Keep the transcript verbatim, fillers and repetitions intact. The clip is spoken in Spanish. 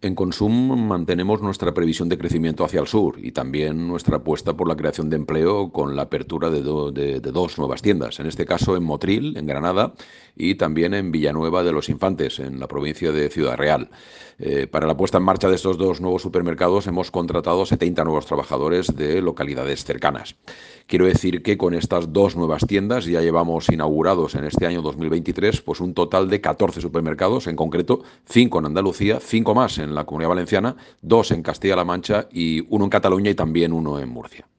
En Consum mantenemos nuestra previsión de crecimiento hacia el sur y también nuestra apuesta por la creación de empleo con la apertura de, do- de- de dos nuevas tiendas, en este caso en Motril, en Granada, y también en Villanueva de los Infantes, en la provincia de Ciudad Real. Eh, para la puesta en marcha de estos dos nuevos supermercados hemos contratado setenta nuevos trabajadores de localidades cercanas. Quiero decir que con estas dos nuevas tiendas ya llevamos inaugurados en este año dos mil veintitrés pues un total de catorce supermercados, en concreto cinco en Andalucía, cinco más en la Comunidad Valenciana, dos en Castilla-La Mancha y uno en Cataluña y también uno en Murcia.